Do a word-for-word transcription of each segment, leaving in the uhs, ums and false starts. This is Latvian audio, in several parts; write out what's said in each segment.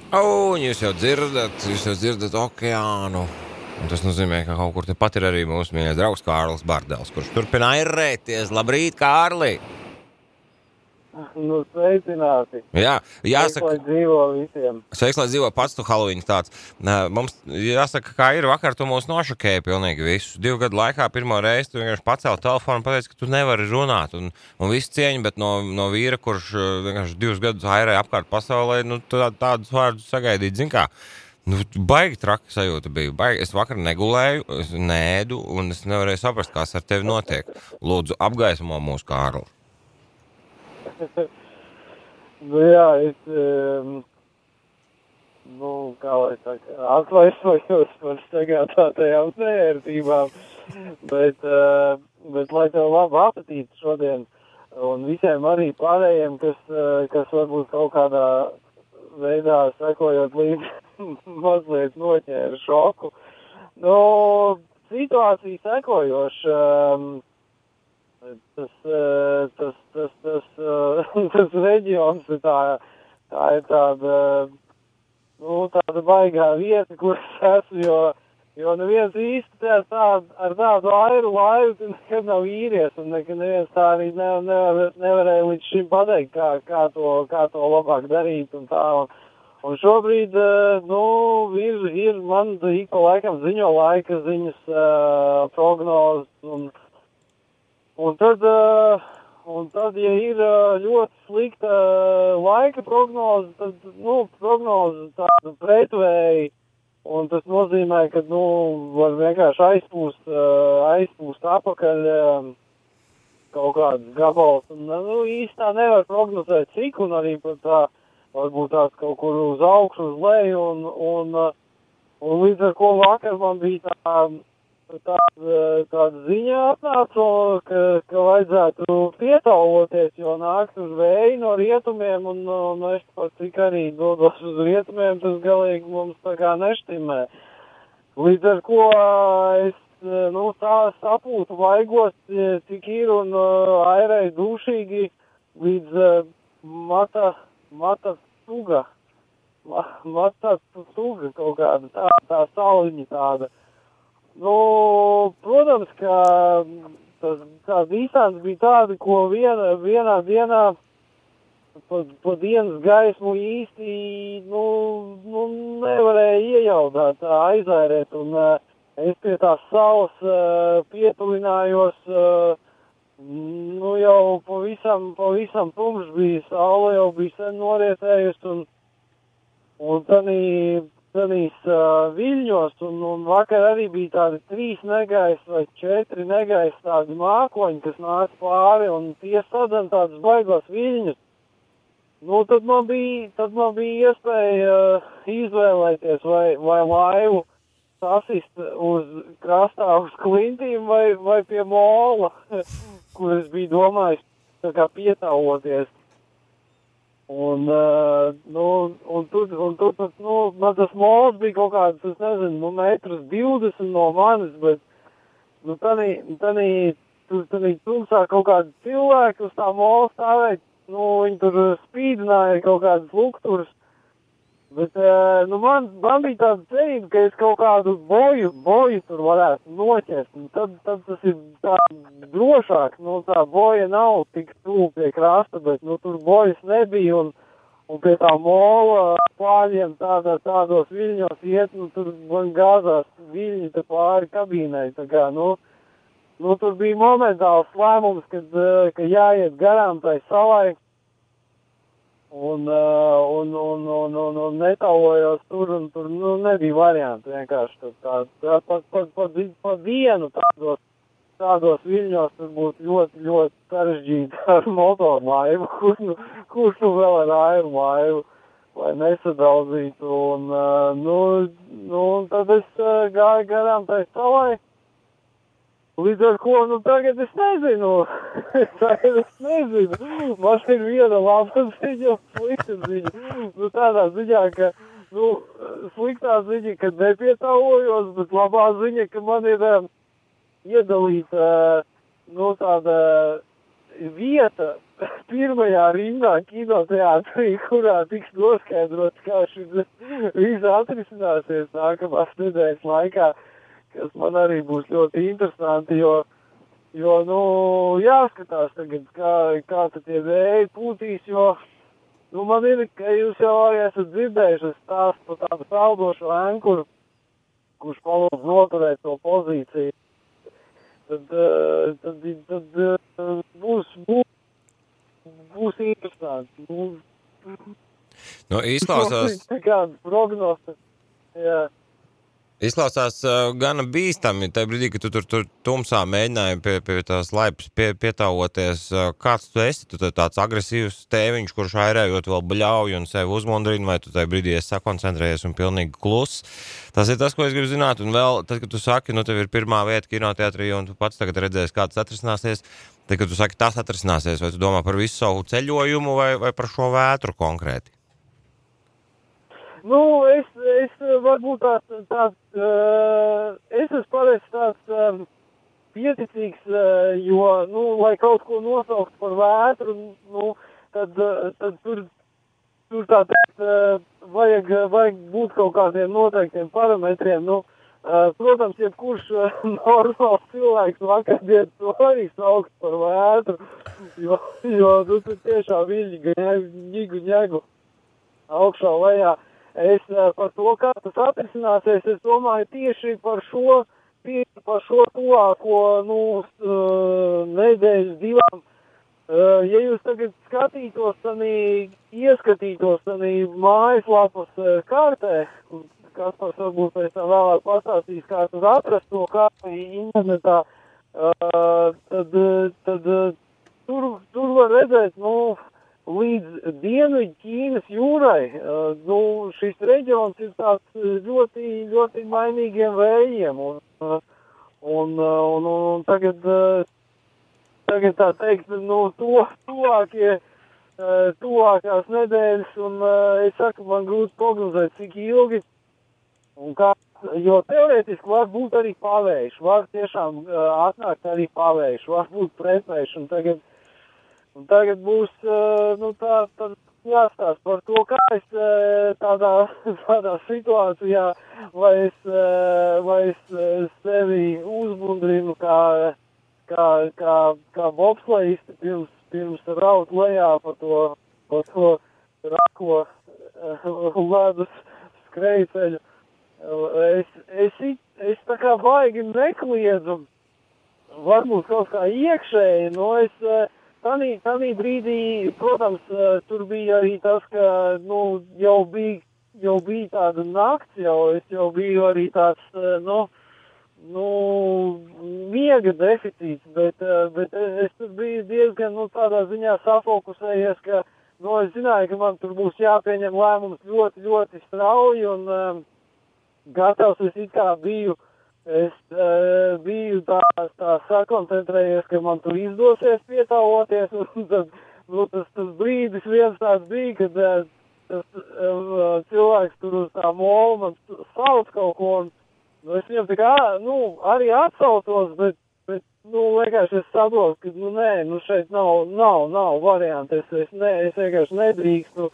O, jūs jau dzirdat, jūs jau dzirdat okeānu. Un tas nozīmē, ka kaut kur tepat ir arī mūsu mīļais draugs Kārlis Bardels, kurš turpina airēties. Labrīt, Kārli! Nu, sveicināti. Jā, jāsaka, lai dzīvo visiem. Sveiks, lai dzīvo pats tu Halloween tāds. Mums jāsaka, kā ir vakar, tu mūs nošokēji pilnīgi visus. Divu gadu laikā pirmo reizi tu vienkārši pacēli telefonu un pateici, ka tu nevari runāt. Un, un visu cieņu, bet no, no vīra, kurš vienkārši divus gadus airēja apkārt pasaulē, nu tā, tādus vārdus sagaidīt, zin kā. Nu, baigi traki sajūta bija. Baigi. Es vakar negulēju, es nēdu un es nevarēju saprast, kas ar tevi notiek. Lūdzu, apgaismo mūsu Kārli. Nu jā, es, um, nu, kā lai saka, atvaisojos par sagādātajām nērtībām, bet, uh, bet lai tev labu apetīti šodien un visiem arī pārējiem, kas, uh, kas varbūt kaut kādā veidā sekojot līdzi mazliet noķēra šoku. Nu, situācija sekojoša. Um, Tas, tas, tas, tas, tas reģions ir tā, tā ir tāda, nu, tāda baigā vieta, kur es esmu, jo, jo neviens īsti tā, tā, ar tādu airu laivu nekad nav īries, un nekad neviens tā arī ne, nevar, nevarēja līdz šim pateikt, kā, kā, to, kā to labāk darīt un tā. Un, un šobrīd, nu, ir, ir man ik pa laikam ziņo laika ziņas, prognozes un Un tad, un tad, ja ir ļoti slikta laika prognoze, tad, nu, prognoze tāda pretvēji, un tas nozīmē, ka, nu, var vienkārši aizpūst, aizpūst apakaļ kaut kādas gabals, un, nu, īstā nevar prognozēt cik, un arī pat tā, varbūt tās kaut kur uz augšu, uz leju, un, un, un līdz ar ko vakar man bija tā, Tāda, tāda ziņa atnāca, ka, ka vajadzētu pietauloties, jo nāks uz vēju no rietumiem, un, un es pat cik arī dodos uz rietumiem, tas galīgi mums tā kā neštimē. Līdz ar ko es, nu, tā sapūtu vaigos, cik ir, un airēju dušīgi līdz mata, mata suga, mata suga kaut kāda, tā, tā sauliņa tāda. Nu, protams, ka tas, tās distance bija tāda, ko viena, vienā dienā pa, pa dienas gaismu īsti, nu, nu nevarēja iejaudāt, aizairēt, un uh, es pie tās saules uh, pietuvinājos, uh, nu, jau pavisam, pavisam tumšs bija, saule jau bija sen norietējusi, un, un tādī, tādīs uh, viļņos, un, un vakar arī bija tādi trīs negais vai četri negais tādi mākoņi, kas nāca pāri, un tie sadzen tādus baigos viļņus. Nu, tad man bija, tad man bija iespēja uh, izvēlēties, vai, vai laivu sasist uz krastā uz klintīm vai, vai pie mola, kur es biju domājis tā kā pietauloties. Un, uh, nu, un tur, un tur, nu, man tas mols bija kaut kāds, es nezinu, nu, metrus divdesmit no manis, bet, nu, tādī, tādī, tur, tādī tumsā kaut kādi cilvēki uz tā mola stāvēja, nu, viņi tur spīdināja kaut kādas lukturas, bet, uh, nu, man, man bija tāda cerība, ka es kaut kādu boju, boju tur varētu noķert, un tad, tad tas ir tā drošāk, nu, tā boja nav tik tuvu pie krasta, bet, nu, tur bojas nebija, un, un pie tā mola pāriem tādā, tādos viļņos iet, nu, tur man gāzās viļņi te pāri kabīnei, tā kā, nu, nu, tur bija momentāls lēmums, kad, ka jāiet garām tai salai, un, un, un, un, un, un netaujos tur, un tur, nu, nebija varianti vienkārši tur tā, tā pa, pa, pa, pa vienu tādos, tādos viļņos tur būtu ļoti, ļoti sarežģīti ar motorlaivu, kurš nu, kurš nu vēl ar airu laivu, lai nesadauzītu, un, nu, nu, tad es gāju garām tai salai. Līdz ar ko, nu, tagad es nezinu, tagad es nezinu, man ir viena laba ziņa un slikta ziņa, nu, tādā ziņā, ka, nu, sliktā ziņa, ka nepietaujos, bet labā ziņa, ka man ir um, iedalīta, nu, tāda vieta pirmajā rindā kinoteātrī, kurā tiks noskaidrots, kā šis viss atrisināsies nākamās nedēļas laikā, kas man arī būs ļoti interesanti, jo, jo nu, jāskatās tagad, kā, kā tad tie vēji pūtīs, jo, nu, man ir, ka jūs jau arī esat dzirdējuši stāst par tādu peldošo ankuru, kurš palūdz noturēt to pozīciju. Tad, tad, tad, tad būs, būs, būs interesanti. Būs, nu, izklausās... Tā kā prognoze, jā. Izklausās uh, gana bīstami, tajā brīdī, ka tu tur, tur tumsā mēģināji pie, pie tās laipas pie, pietāvoties. Uh, kāds tu esi? Tu tāds agresīvs tēviņš, kurš airējot vēl bļauj un sevi uzmundrina, vai tu tajā brīdī esi sakoncentrējies un pilnīgi kluss? Tas ir tas, ko es gribu zināt. Un vēl, tad, kad tu saki, nu tev ir pirmā vieta kinoteatrī un tu pats tagad redzēsi, kā tas atrisināsies, tad, kad tu saki, tas atrisināsies, vai tu domā par visu savu ceļojumu vai, vai par šo vētru konkrēti? Nu, es, es varbūt tāds, tāds uh, es esmu parasti tāds um, pieticīgs, uh, jo, nu, lai kaut ko nosaukt par vētru, nu, tad, uh, tad tur, tur tā teikt, uh, vajag, vajag būt kaut kādiem noteiktiem parametriem, nu, uh, protams, jebkurš uh, normāls cilvēks vakardien to arī saukt par vētru, jo, jo, nu, tur tiešām viļņi, ņigu, ņegu augšā lejā. Es par to, kā tas atrisināsies, es domāju tieši par šo, tieši par šo tuvāko, nu, nedēļas divām. Ja jūs tagad skatītos, tanī, ieskatītos tanī mājaslapas kārtē, kas varbūt pēc tam vēlāk pastāstīs, kā tas atrast to kārtī internetā, tad, tad tur, tur var redzēt, nu, līdz Dienvidu Ķīnas jūrai, uh, nu, šis reģions ir tāds ļoti, ļoti mainīgiem vējiem, un, uh, un, uh, un, un tagad, uh, tagad tā teikt, nu, to, tuvākie, uh, tuvākās nedēļas, un uh, es saku, man grūti prognozēt, cik ilgi, un kā, jo teorētiski var būt arī pavējš, var tiešām uh, atnākt arī pavējš, var būt pretvējš, un tagad, Un tagad būs, nu, tā, tā jāstāst par to, kā es tādā, tādā situācijā, vai es, vai es sevi uzmundrinu kā, kā, kā, kā bobslejisti pirms, pirms raut lejā pa to, pa to rako ledus skrejceļu. Es, es, es tā kā baigi nekliedzu, varbūt kaut kā iekšēji, no es... Tanī, tanī brīdī, protams, tur bija arī tas, ka, nu, jau bija, jau bija tāda nakts, jau es jau biju arī tāds, nu, nu, miega deficīts, bet, bet es tur biju diezgan, nu, tādā ziņā safokusējies, ka, nu, es zināju, ka man tur būs jāpieņem lēmums ļoti, ļoti strauji, un um, gatavs es it kā biju. Es uh, biju tā, tā sakoncentrējies, ka man tur izdosies pietāvoties, un tad, nu, tas, tas brīdis viens tāds bija, kad uh, tas uh, cilvēks tur uz tā mola man sauc kaut ko, un nu, es viņam tā kā, nu, arī atsautos, bet, bet, nu, vienkārši es saprotu, ka, nu, nē, nu, šeit nav, nav, nav varianti, es, es, ne, es vienkārši nedrīkstu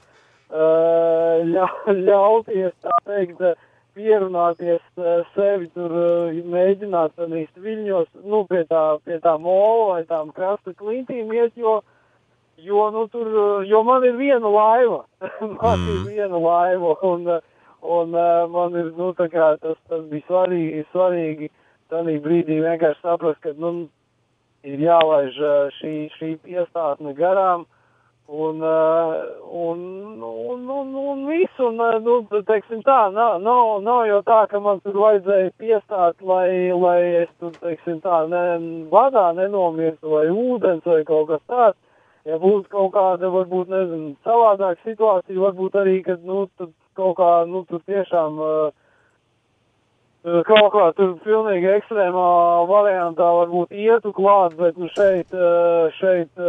uh, ļa, ļauties, tā teikt, pierunāties sevi tur, mēģināt tādīs viļņos, nu, pie tā, pie tā mola vai tām krasta klintīm iet, jo, jo, nu, tur, jo man ir viena laiva, man ir viena laiva, un, un man ir, nu, tā kā tas, tas bija svarīgi, svarīgi tādā brīdī vienkārši saprast, ka, nu, ir jālaiž šī, šī piestātne garām, Un, un, un, un, un visu, un, nu, teiksim tā, nav, nav, nav jau tā, ka man tur vajadzēja piestāt, lai, lai es tur, teiksim tā, ne, vadā nenomirtu vai ūdens vai kaut kas tāds. Ja būtu kaut kāda, varbūt, nezinu, savādāka situācija, varbūt arī, kad, nu, tad kaut kā, nu, tur tiešām kaut kā tur pilnīgi ekstrēmā variantā varbūt ietu klāt, bet, nu, šeit, šeit,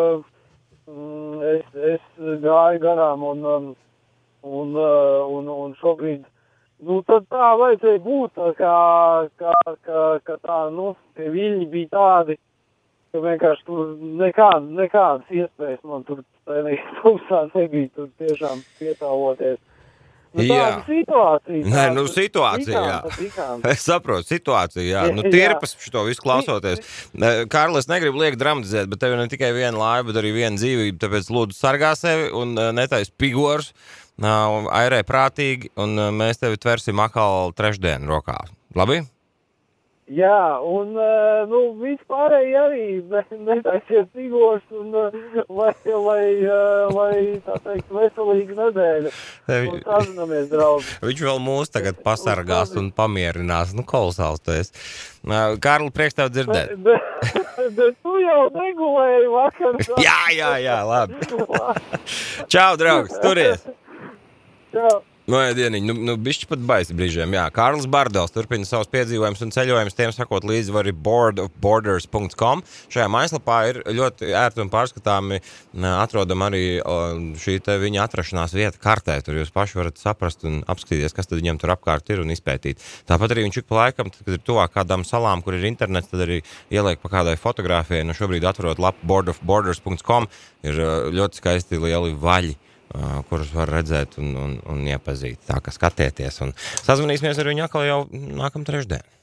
Es, es gāju garām un, un, un, un šobrīd, nu, tad tā vajadzēja būt, kā, kā, kā, kā tā, nu, tie viļņi bija tādi, ka vienkārši tur nekād, nekādas iespējas man tur tumsā nebija tur tiešām pietāvoties. Nu, tāda situācija. Nē, nu situācija, jā. Tikām, Es saprotu, situācija, jā. Nu, tirpas šito visu klausoties. Kārlis, negribu liek dramatizēt, bet tev ir ne tikai viena laiva, bet arī viena dzīvība, tāpēc lūdzu sargā sevi un netais pigors, airē prātīgi, un mēs tevi tversim atkal trešdienu rokā. Labi? Jā, un, nu, vispārēji arī netaisiet pigors un lai, lai, lai, tā teikt, veselīga nedēļa. Un sazinamies, draugi. Viņš vēl mūs tagad pasargās un pamierinās. Nu, kolosāls tu esi. Kārli, prieks tev dzirdēt. Bet, bet, bet tu jau regulēji vakar. jā, jā, jā, labi. Čau, draugs, turies. Čau. No, dieniņ, nu, nu bišķi pat baisi brīžiem, jā. Kārlis Bardels turpina savus piedzīvojumus un ceļojumus, tiem sakot līdzi var arī board of borders dot com. Šajā mājaslapā ir ļoti ērti un pārskatāmi atrodam arī šī te viņa atrašanās vieta kartē. Tur jūs paši varat saprast un apskatīties, kas tad viņam tur apkārt ir un izpētīt. Tāpat arī viņš ik pa laikam, kad ir tuvāk kādām salām, kur ir internets, tad arī ieliek pa kādai fotogrāfijai. Nu, šobrīd atverot lapu board of borders dot com ir ļoti skaisti lieli vaļi, Uh, kurus var redzēt un, un, un iepazīt. Tā kā skatieties un sazvanīsimies ar viņu atkal jau nākam trešdien.